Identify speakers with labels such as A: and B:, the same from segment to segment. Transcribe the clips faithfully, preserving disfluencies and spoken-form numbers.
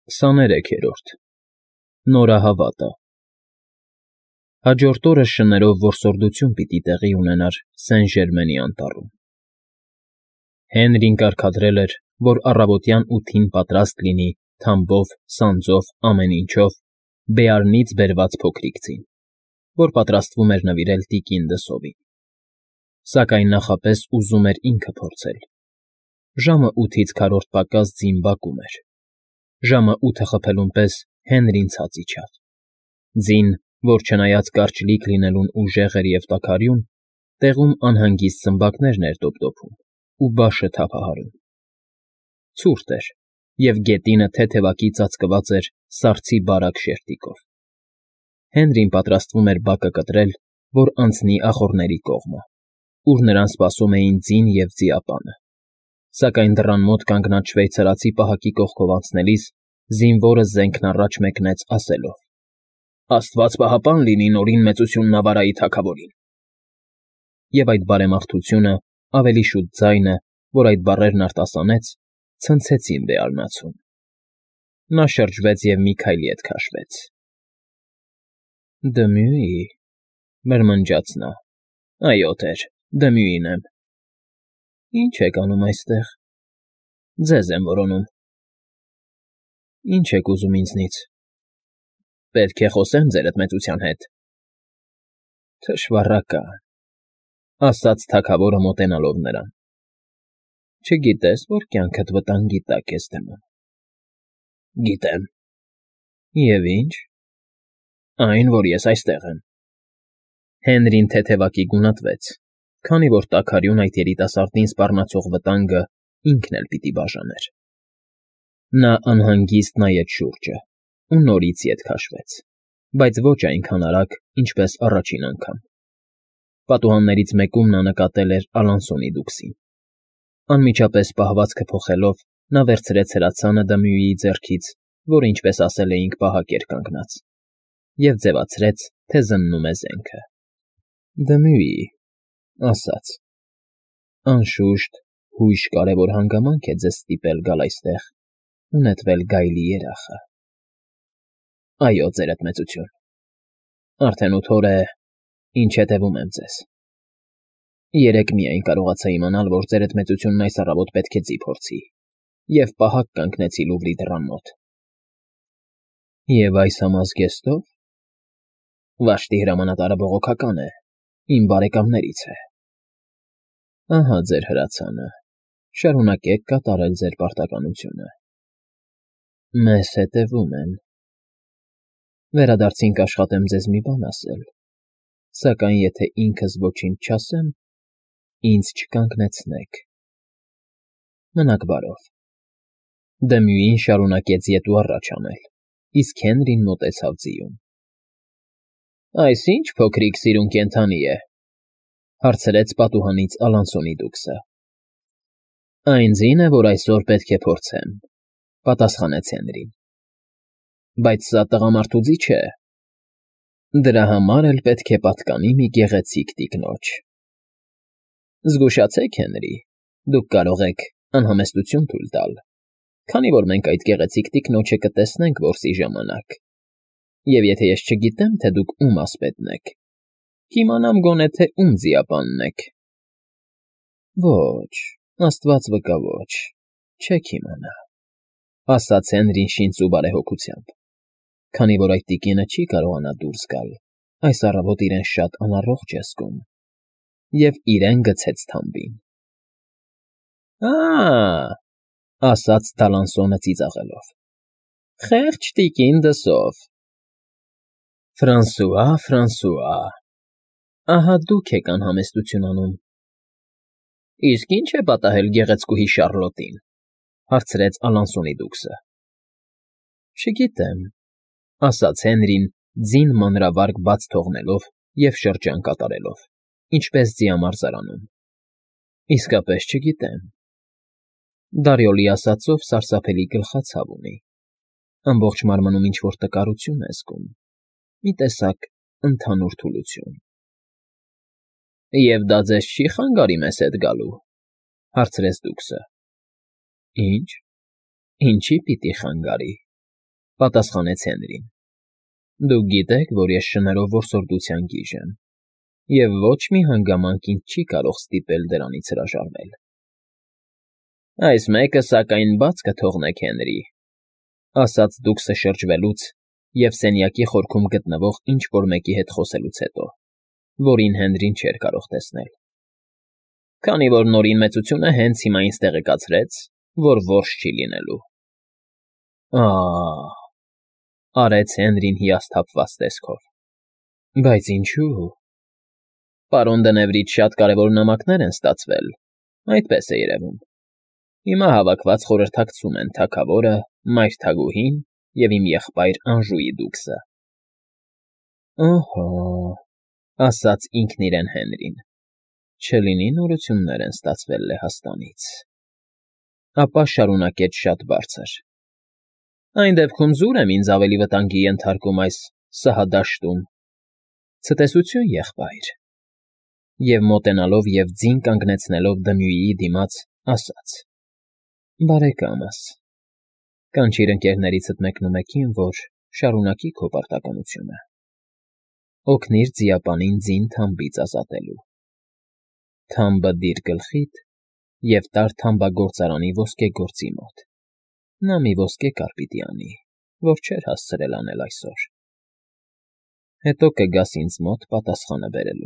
A: Քսաներեքերորդ Նորահավատը Հաջորդ օրը շներով որսորդություն պիտի տեղի ունենար Սեն Ժերմենի անտառում։ Հենրին կարգադրել էր, որ առավոտյան ութին պատրաստ լինի թամբով, սանձով, ամեն ինչով, Բեարնից բերված փոքրիկ ձին, որ պատրաստվում էր նվիրել տիկին Դսովին, սակայն նախապես ուզում էր ինքը փորձել։ Ժամը ութից քառորդ պակաս ձին բակում էր։ Ժամը ութը խփելուն պես Հենրին ցած իջավ։ Ձին, որ չնայած կարճլիկ լինելուն ուժեղ էր և տաքարյուն, տեղում անհանգիստ սմբակներն էր դոպդոպում ու բաշը թափահարում։ Ցուրտ էր, և գետինը թեթևակի ծածկված էր սառցի բարակ շերտիկով։ Հենրին պատրաստվում էր բակը կտրել, որ անցնի ախոռների կողմը, ուր նրան սպասում էին ձին և ձիապանը, սակայն դռան մոտ կանգնած շվեյցարացի պահակի կողքով անցնելիս զինվորը զենքն առաջ մեկնեց, ասելով. «Աստված պահապան լինի Նորին մեծությունն ավարայի թագավորին»։ Եվ այդ բարեմաղթությունը, ավելի շուտ ձայնը, որ այդ բառերն արտասանեց, ցնցեցին Բեարնացուն։ Նա շրջվեց և մի քայլի հետ քաշվեց։ «Դմույի», մրմնջաց նա։ «Այո, տեր, Դմույին եմ»։ «Ի՞նչ եք անում այստեղ»։ «Ձեզ եմ որոնում»։ «Ի՞նչ եք ուզում ինձնից»։ «Պետք է խոսեմ ձերդ մեծության հետ»։ «Թշվառակա՜ն», ասաց թագավորը մոտենալով նրան։ «Չգիտես, որ կյանքդ վտանգի տակ ես դնում»։ «Գիտեմ»։ «Եվ ի՞նչ»։ «Այն, որ ես այստեղ եմ»։ Հենրին թեթևակի գունատվեց, քանի որ տաքարյուն այդ երիտասարդին սպառնացող վտանգը ինքն էլ պիտի բաժաներ։ Նա անհանգիստ նայեց շուրջը ու նորից ետ քաշվեց, բայց ոչ այնքան արագ, ինչպես առաջին անգամ։ Պատուհաններից մեկում նա նկատել էր Ալանսոնի դուքսին։ Անմիջապես պահվածքը փոխելով, նա վերցրեց հրացանը Դմյուիի ձեռքից, որը, ինչպես ասել էինք, պահակ էր կանգնած, և ձևացրեց, թե զննում է զենքը։ «Դմույի», ասաց. «Անշուշտ, հույժ կարևոր հանգամանք է ձեզ ստիպել գալ այստեղ ու նետվել գայլի երախը»։ «Այո, ձերդ մեծություն, արդեն ութ օր է, ինչ հետևում եմ ձեզ։ Երեկ միայն կարողացա իմանալ, որ ձերդ մեծությունն այս առավոտ պետք է ձի փորձի, և պահակ կանգնեցի Լուվրի դռան մոտ»։ «Եվ այս համազգեստով»։ «Վաշտի հրամանատարը բողոքական է, իմ բարեկամներից է»։ «Ահա ձեր հրացանը, շարունակեք կատարել ձեր պարտականությունը»։ «Մեզ հետևում են»։ «Վերադարձին կաշխատեմ ձեզ մի բան ասել, սակայն եթե ինքս ոչինչ չասեմ, ինձ չկանգնեցնեք։ Մնաք բարով»։ Դմյուին շարունակեց ետ ու առաջ անել, իսկ Հենրին մոտեցավ ձիուն։ «Այս ի՞նչ փոքրիկ սիրուն կենդանի է», հարցրեց պատուհանից Ալանսոնի դուքսը։ «Այն ձին է, որ այսօր պետք է փորձեմ», պատասխանեց Հենրին։ «Բայց սա տղամարդու ձի չէ։ Դրա համար էլ պետք է պատկանի մի գեղեցիկ տիկնոջ»։ «Զգուշացեք, Հենրի, դուք կարող եք անհամեստություն թույլ տալ, քանի որ մենք այդ գեղեցիկ տիկնոջը կտեսնենք որսի ժամանակ, և եթե ես չգիտեմ, թե դուք ում ասպետն եք, կիմանամ գոնե, թե ում ձիապանն եք»։ «Ոչ, աստված վկա, ոչ, չեք իմանա», ասաց Հենրին շինծ ու բարեհոգությամբ, քանի որ այդ տիկինը չի կարողանա դուրս գալ, այս առավոտ իրեն շատ անառողջ է զգում, և իրեն գցեց թամբին։ «Ա՜,» ասաց Թալանսոնը ծիծաղելով, «խեղճ տիկին Դսով»։ «Ֆրանսուա, Ֆրանսուա, ահա դուք եք անհամեստություն անում»։ «Իսկ ի՞նչ է պատահել գեղեցկուհի Շառլոտին», հարցրեց Ալանսոնի դուքսը։ «Չգիտեմ», ասաց Հենրին, ձին մանրավարգ բաց թողնելով և շրջան կատարելով, ինչպես ձիամարզարանում։ «Իսկապես չգիտեմ»։ Դարիոլի ասածով սարսափելի գլխացավ ունի, ամբողջ մարմնում ինչ֊որ տկարություն է զգում, մի տեսակ ընդհանուր թուլություն։ «Եվ դա ձեզ չի խանգարի մեզ հետ գալու», հարցրեց դուքսը։ «Ի՞նչ, ինչի՞ պիտի խանգարի»։ Պատասխանեց Հենրին։ Դուք գիտեք, որ ես շներով որսորդության գիժ եմ, և ոչ մի հանգամանք ինձ չի կարող ստիպել դրանից հրաժարվել։ Այս մեկը, սակայն, բաց կթողնեք, Հենրի, ասաց Դուքսը շրջվելուց և սենյակի խորքում գտնվող ինչ֊որ մեկի հետ խոսելուց հետո, որին Հենրին չէր կարող տեսնել։ Քանի որ Նորին մեծությունը հենց հիմա ինձ տեղեկացրեց, որ որս չի լինելու։ Ա՜, արեց Հենրին հիասթափված տեսքով։ Բայց ինչու՞։ Պարոն Դնևրից շատ կարևոր նամակներ են ստացվել, այդպես է երևում։ Հիմա հավաքված խորհրդակցում են թագավորը, մայր թագուհին և իմ եղբայր Անժուի Դուքսը։ Ըհը, ասաց ինքն իրեն Հենրին, չլինի նորություններ են ստացվել Լեհաստանից։ Ապա շարունակեց շատ բարձր. Այն դեպքում զուր եմ ինձ ավելի վտանգի ենթարկում այս սահադաշտում։ Ցտեսություն, եղբայր։ Եվ մոտենալով և ձին կանգնեցնելով Դմյուիի դիմաց, ասաց. Բարեկամս, կանչիր ընկերներիցդ մեկնումեկին, որ շարունակի քո պարտականությունը։ Օգնիր ձիապանին ձին թամբից ազատելու։ Թամբը դիր գլխիդ և տար թամբագործարանի ոսկեգործի մոտ։ Նա մի ոսկե կար պիտի անի, որ չէր հասցրել անել այսօր։ Հետո կգաս ինձ մոտ պատասխանը բերելու։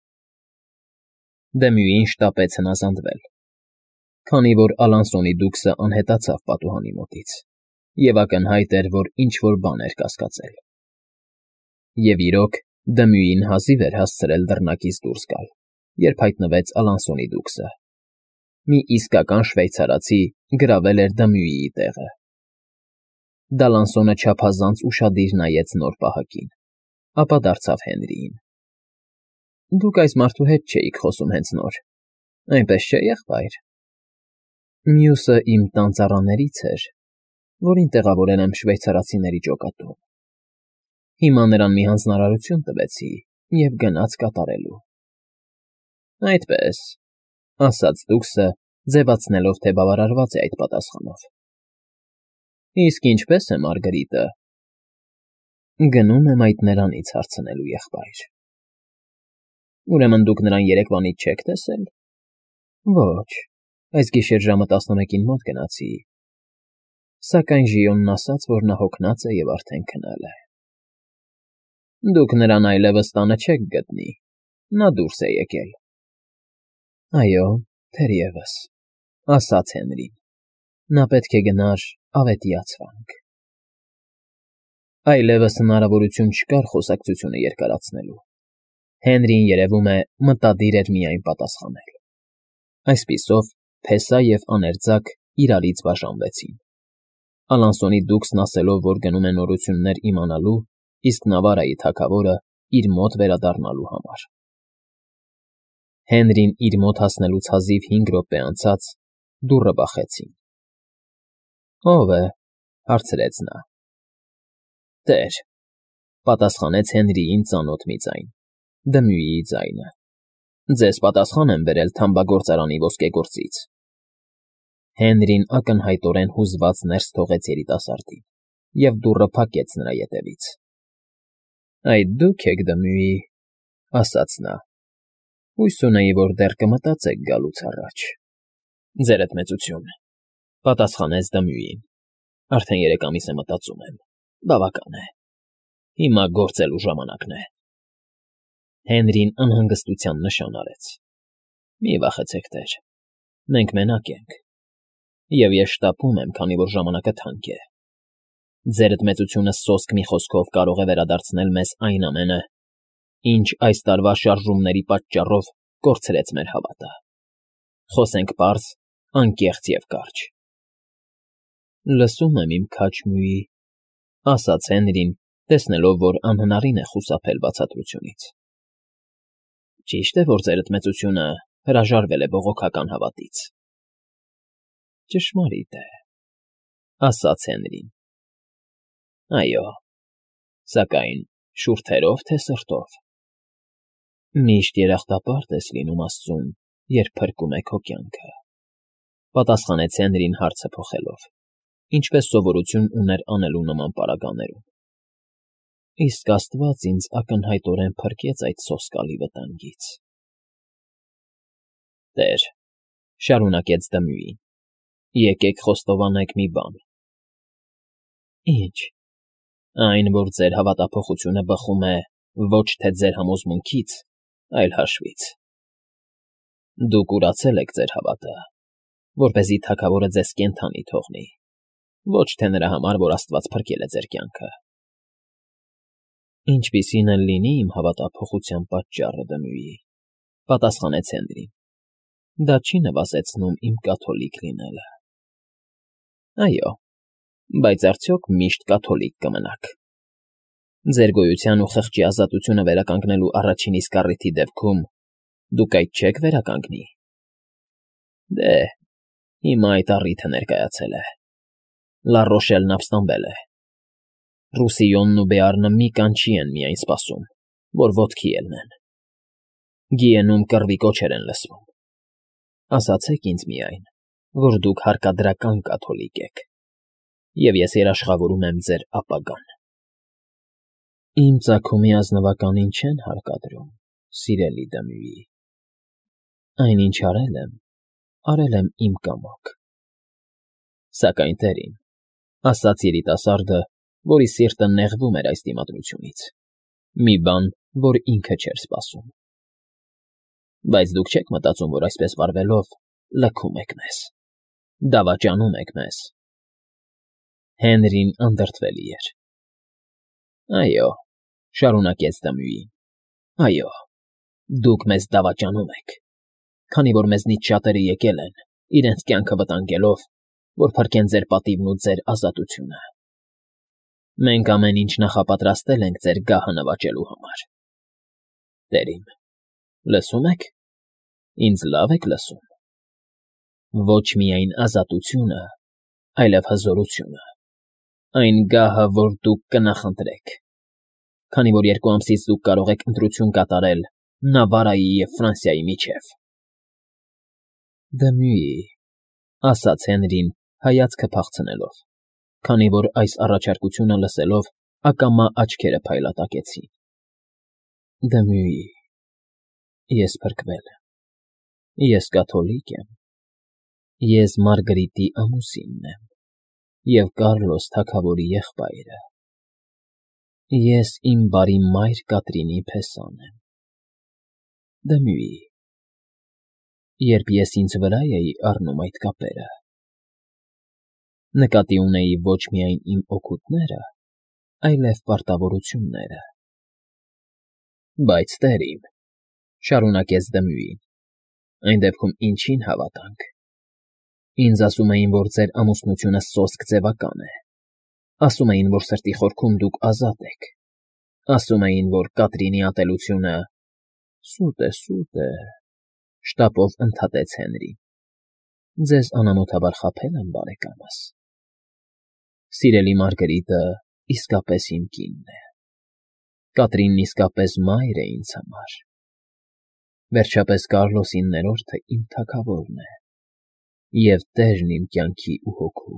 A: Դմյուին շտապեց հնազանդվել, քանի որ Ալանսոնի Դուքսը անհետացավ պատուհանի մոտից, և ակնհայտ էր, որ ինչ֊որ բան էր կասկածել։ Եվ իրոք, Դմյուին հազիվ էր հասցրել դռնակից դուրս գալ, երբ հայտնվեց Ալանսոնի Դուքսը։ Մի իսկական շվեյցարացի գրավել էր Դմյուիի տեղը։ Դալանսոնը չափազանց ուշադիր նայեց նոր պահակին, ապա դարձավ Հենրիին։ Դուք այս մարդու հետ չէիք խոսում հենց նոր, այնպես չէ, եղբայր։ Մյուսը իմ տան ծառաներից էր, որին տեղավորել եմ շվեյցարացիների ջոկատում։ Հիմա նրան մի հանձնարարություն տվեցի և գնաց կատարելու։ Այդպես, ասաց Դուքսը, ձևացնելով, թե բավարարված է այդ պատասխանով։ Իսկ ինչպե՞ս է Մարգրիտը։ Գնում եմ այդ նրանից հարցնելու, եղբայր։ Ուրեմն դուք նրան երեկվանից չեք տեսել։ Ոչ, այս գիշեր ժամը տասնմեկին մոտ գնացի։ Սակայն Ժիոնն ասաց, որ նա հոգնած է և արդեն քնել է։ Դուք նրան այլևս տանը չեք գտնի, նա դուրս է եկել։ Այո, թերևս, ասաց Հենրին, նա պետք է գնար ավետիացվանք։ Այլևս հնարավորություն չկար խոսակցությունը երկարացնելու։ Հենրին, երևում է, մտադիր էր միայն պատասխանել։ Այսպիսով, փեսա և աներձակ իրարից բաժանվեցին։ Ալանսոնի Դուքսն ասելով, որ գնում է նորություններ իմանալու, իսկ Նավարայի թագավորը իր մոտ վերադառնալու համար։ Հենրին իր մոտ հասնելուց հազիվ հինգ րոպե անցած դուռը բախեցին։ Ո՞վ է, հարցրեց նա։ Տեր, պատասխանեց Հենրիին ծանոթ մի ձայն, Դմյուիի ձայնը։ Ձեզ պատասխան եմ բերել թամբագործարանի ոսկեգործից։ Հենրին ակնհայտորեն հուզված ներս թողեց երիտասարդին և դուռը փակեց նրա ետևից։ Այդ դուք եք, Դմյուի, ասաց նա։ Հույս ունեի, որ դեռ կմտածեք գալուց առաջ։ Ձերդ մեծություն, պատասխանեց Դմյուին։ Արդեն երեք ամիս է մտածում եմ։ Բավական է։ Հիմա գործելու ժամանակն է։ Հենրին անհանգստության նշան արեց։ Մի վախեցեք, տեր, մենք մենակ ենք։ Եվ ես շտապում եմ, քանի որ ժամանակը թանկ է։ Ձերդ մեծությունը սոսկ մի խոսքով կարող է վերադարձնել մեզ այն ամենը, ինչ այս տարվա շարժումների պատճառով կորցրեց մեր հավատը։ Խոսենք պարզ, անկեղծ և կարճ։ Լսում եմ, իմ քաջ Մյուի, ասաց Հենրին, տեսնելով, որ անհնարին է խուսափել բացատրությունից։ Ճիշտ է, որ ձերդ մեծությունը հրաժարվել է բողոքական հավատից։ Ճշմարիտ է, ասաց Հենրին։ Այո, սակայն շուրթերով թե սրտով։ Միշտ երախտապարտ ես լինում Աստծուն, երբ փրկում է քո կյանքը, պատասխանեց Հենրին հարցը փոխելով։ ինչպես սովորություն ուներ անելու նման պարագաներում։ Իսկ Աստված ինձ ակնհայտորեն փրկեց այդ սոսկալի վտանգից։ Տեր, շարունակեց Դմյուին, եկեք խոստովանենք մի բան։ Ինչ։ Այն, որ ձեր հավատափոխությունը բխում է ոչ թե ձեր համոզմունքից, այլ հաշվից։ Դուք ուրացել եք ձեր հավատը, որպեսզի թագավորը ձեզ կենդանի թողնի, ոչ թե նրա համար, որ Աստված փրկել է ձեր կյանքը։ Ինչպիսին էլ լինի իմ հավատափոխության պատճառը, Դմյուի, պատասխանեց Հենրին, դա չի նվազեցնում իմ կաթոլիկ լինելը։ Այո, բայց արդյոք միշտ կաթոլիկ կմնաք։ Ձեր գոյության ու խղճի ազատությունը վերականգնելու առաջին իսկ առիթի դեպքում դուք այդ չեք վերականգնի։ Դե, հիմա այդ առիթը ներկայացել է։ Լառոշելն ապստամբել է։ Ռուսիոնն ու Բեարնը մի կանչի են միայն սպասում, որ ոտքի ելնեն։ Գիենում կռվի կոչեր են լսվում։ Ասացեք ինձ միայն, որ դուք հարկադրական կաթոլիկ եք, և ես երաշխավորում եմ ձեր ապագան։ Իմ ծագումի ազնվականին չեն հարկադրում, սիրելի Դմյուի։ Այն, ինչ արել եմ, արել եմ իմ կամոք։ Սակայն տերին, ասաց երիտասարդը, որի սիրտը նեղվում էր այս դիմադրությունից, մի բան, որ ինքը չէր սպասում։ Բայց դուք չեք մտածում, որ այսպես վարվելով լքում եք մեզ, դավաճանում եք մեզ։ Հենրին անդրդվելի էր։ Այո, շարունակեց Դմյուին, այո, դուք մեզ դավաճանում եք, քանի որ մեզնից շատերը եկել են, իրենց կյանքը վտանգելով, որ փրկեն ձեր պատիվն ու ձեր ազատությունը։ Մենք ամեն ինչ նախապատրաստել ենք ձեր գահը նվաճելու համար։ Տերիմ, լսում եք։ Ինձ լավ եք լսում։ Ոչ միայն ազատությունը, այլև հզորությունը։ Այն գահը, որ դուք կնախընտրեք, քանի որ երկու ամսից դուք կարող եք ընտրություն կատարել Նավարայի և Ֆրանսիայի միջև։ Դմյուի, ասաց Հենրին, հայացքը փախցնելով, քանի որ այս առաջարկությունը լսելով ակամա աչքերը փայլատակեցին։ Դմյուի, ես փրկվել եմ, ես կաթոլիկ եմ, ես Մարգրիտի ամուսինն եմ և Կարլոս թագավորի եղբայրը։ Ես իմ բարի մայր Կատրինի փեսան եմ։ Դմյուի, երբ ես ինձ վրա էի առնում այդ կապերը, նկատի ունեի ոչ միայն իմ օգուտները, այլև պարտավորությունները։ Բայց տերիմ, շարունակեց Դմյուին, այն դեպքում ինչին հավատանք։ Ինձ ասում էին, որ ձեր ամուսնությունը սոսկ ձևական է։ Ասում էին, որ սրտի խորքում դուք ազատ եք։ Ասում էին, որ Կատրինի ատելությունը… Սուտ է, սուտ է, շտապով ընդհատեց Հենրին։ Ձեզ անամոթաբար խաբել եմ, բարեկամս։ Սիրելի Մարգրիտը իսկապես իմ կինն է։ Կատրինն իսկապես մայր է ինձ համար։ Վերջապես Կարլոսին ներորդը իմ թագավորն է և տերն իմ կյանքի ու հոգու։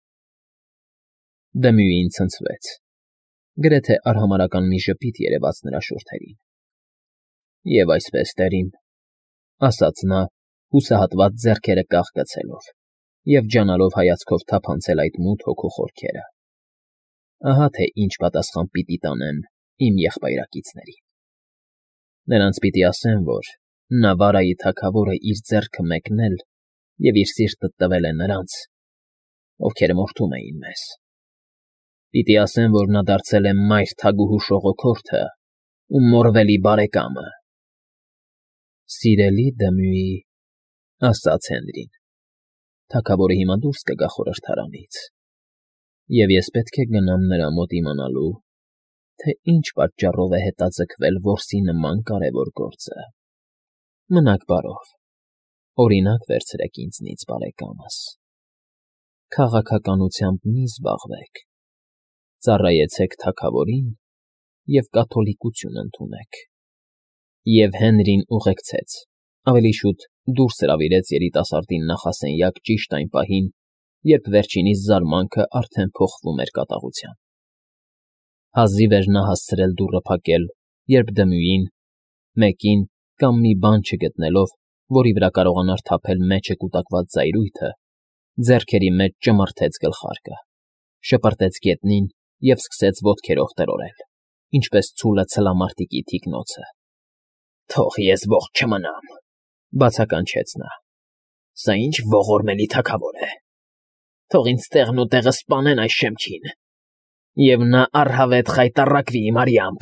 A: Դմյուին ցնցվեց, գրեթե արհամարհական մի ժպիտ երևաց նրա շուրթերին։ Եվ այսպես, տերիմ, ասաց նա, հուսահատված ձեռքերը կաղկացելով և ջանալով հայացքով թափանցել այդ մութ հոգու խորքերը։ Ահա թե ինչ պատասխան պիտի տանեմ իմ եղբայրակիցներին։ Նրանց պիտի ասեմ, որ Նավարայի թագավորը իր ձեռքը մեկնել և իր սիրտը տվել է նրանց, ովքեր մորթում էին մեզ։ Պիտի ասեմ, որ նա դարձել է մայր թագուհու շողոքորթը ու մորվելի բարեկամը։ Սիրելի Դմյուի, ասաց Հենրին, թագավորը հիմա դուրս կգա խորհրդարանից, և ես պետք է գնամ նրա մոտ իմանալու, թե ինչ պատճառով է հետաձգվել որսի նման կարևոր գործը։ Մնաք բարով, օրինակ վերցրեք ինձնից, բարեկամս։ Քաղաքականությամբ մի զբաղվեք, ծառայեցեք թագավորին և կաթոլիկություն ընդունեք։ Եվ Հենրին ուղեկցեց, ավելի շուտ դուրս հրավիրեց երիտասարդին նախասենյակ ճիշտ այն պահին, երբ վերջինիս զարմանքը արդեն փոխվում էր կատաղության։ Հազիվ էր նա հասցրել դուռը փակել, երբ Դմյուին, մեկին կամ մի բան չգտնելով, որի վրա կարողանար թափել մեջը կուտակված զայրույթը, ձեռքերի մեջ ճմրթեց գլխարկը, շպրտեց գետնին և սկսեց ոտքերով տրորել, ինչպես ցուլը ցլամարտիկի թիկնոցը։ «Թող ես ողջ չմնամ», բացականչեց նա։ «Սա ինչ ողորմելի թագավոր է։ Թող ինձ տեղն ու տեղը սպանեն այս շեմքին, և նա առհավետ խայտառակվի իմ արյամբ»։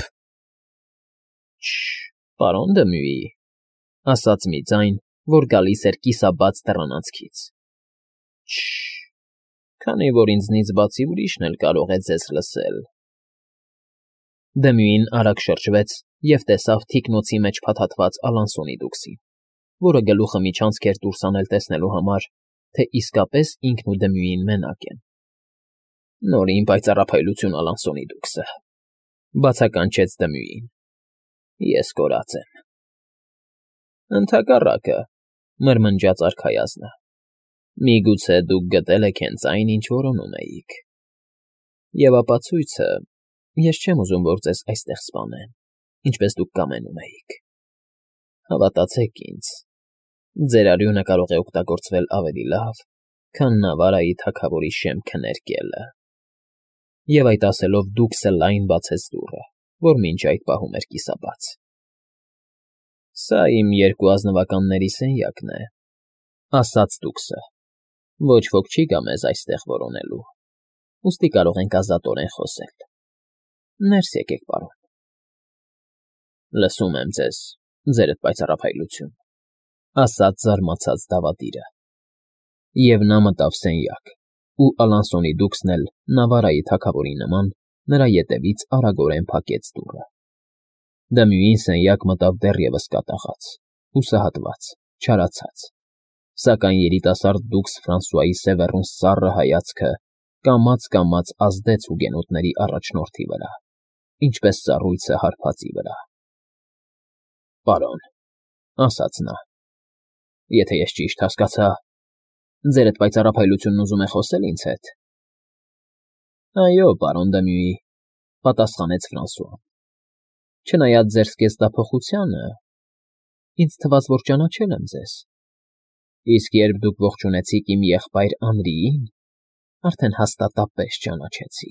A: «Շ֊շ, պարոն Դմյուի», ասաց մի ձայն, որ գալիս էր կիսաբաց դռան անցքից։ «Շ֊շ, քանի որ ինձնից բացի ուրիշն էլ կարող է ձեզ լսել»։ Դմյուին արագ շրջվեց և տեսավ թիկնոցի մեջ փաթաթված Ալանսոնի դուքսին, որը գլուխը միջանցք էր դուրս հանել տեսնելու համար, թե իսկապես ինքն ու Դմյուին մենակ են։ «Նորին պայծառափայլություն Ալանսոնի դուքսը», բացականչեց Դմյուին։ «Ես կորած եմ»։ «Ընդհակառակը», մրմնջաց արքայազնը, «միգուցե դուք գտել եք հենց այն, ինչ որոնում էիք։ Եվ ապացույցը, ես չեմ ուզում, որ ձեզ այստեղ սպանեն, ինչպես դուք կամենում էիք։ Հավատացեք ինձ, ձեր արյունը կարող է օգտագործվել ավելի լավ, քան Նավարայի թագավորի շեմքը ներկելը»։ Եվ այդ ասելով դուքսը լայն բացեց դուռը, որ մինչ այդ պահում էր կիսաբաց։ «Սա իմ երկու ազնվականների սենյակն է», ասաց դուքսը։ «Ոչ ոք չի գա մեզ այստեղ որոնելու, ուստի կարող ենք ազատորեն խոսել։ Ներս եկեք, պարոն»։ «Լսում եմ ձեզ, ձերդ պայծառափայլություն», ասաց զարմացած դավադիրը։ Եվ նա մտավ սենյակ, ու Ալանսոնի դուքսն էլ, Նավարայի թագավորի նման, նրա ետևից արագորեն փակեց դուռը։ Դմյուին սենյակ մտավ դեռևս կատաղած, հուսահատված, չարացած, սակայն երիտասարդ դուքս Ֆրանսուայի սևեռուն սառը հայացքը կամաց֊կամաց ազդեց հուգենոտների առաջնորդի վրա, ինչպես սառույցը հարբածի վրա։ «Պարոն», ասաց նա, «եթե ես ճիշտ հասկացա, ձերդ պայծառափայլությունն ուզում է խոսել ինձ հետ»։ «Այո, պարոն Դմյուի», պատասխանեց Ֆրանսուան։ «Չնայած ձեր զգեստափոխությանը, ինձ թվաց, որ ճանաչել եմ ձեզ, իսկ երբ դուք ողջունեցիք իմ եղբայր Անրիին, արդեն հաստատապես ճանաչեցի։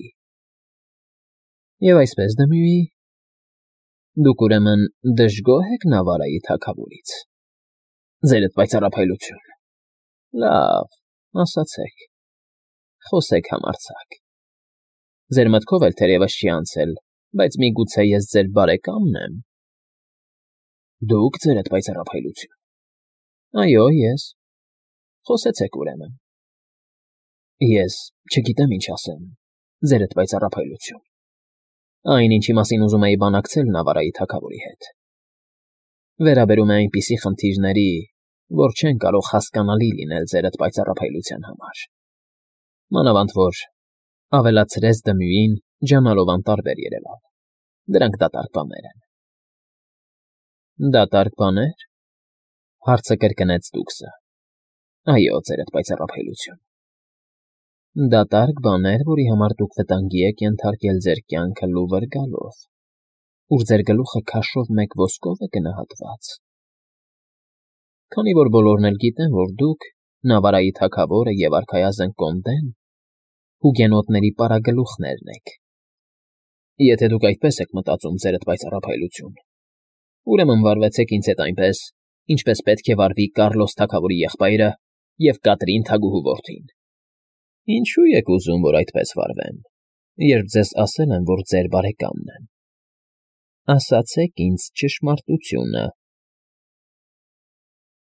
A: Եվ այսպես, Դմյուի, դուք ուրեմն դժգոհ եք Նավարայի թագավորից։ Ձերդ պայծառափայլություն։ Լավ, ասացեք, խոսեք համարձակ։ Ձեր մտքով էլ թերևս չի անցել, բայց միգուցե ես ձեր բարեկամն եմ։ Դուք, ձերդ պայծառափայլություն։ Այո, ես։ Խոսեցեք ուրեմն։ Ես չգիտեմ ինչ ասեմ, ձերդ պայծառափայլություն։ Այն, ինչի մասին ուզում էի բանակցել Նավարայի թագավորի հետ, վերաբերում է այնպիսի խնդիրների, որ չեն կարող հասկանալի լինել ձերդ պայծառափայլության համար։ Մանավանդ որ, ավելացրեց Դմյուին, ջանալով անտարբեր երևալ, դրանք դատարկ բաներ են։ Դատարկ բաներ, հարցը կրկնեց դուքսը։ Այո, ձերդ պայծառափայլություն։ Դատարկ բաներ, որի համար դուք վտանգի եք ենթարկել ձեր կյանքը լուվր գալով, ուր ձեր գլուխը քաշով մեկ ոսկով է գնահատված։ Քանի որ բոլորն էլ գիտեն, որ դուք, Նավարայի թագավորը և արքայազն Կոնդեն, հուգենոտների պարագլուխներն եք։ Եթե դուք այդպես եք մտածում, ձերդ պայծառափայլություն, ուրեմն վարվեցեք ինձ հետ այնպես, ինչպես պետք է վարվի Կառլոս թագավորի եղբայրը և Կատրին թագուհու որդին։ Ինչու եք ուզում, որ այդպես վարվեմ, երբ ձեզ ասել եմ, որ ձեր բարեկամն եմ։ Ասացեք ինձ ճշմարտությունը,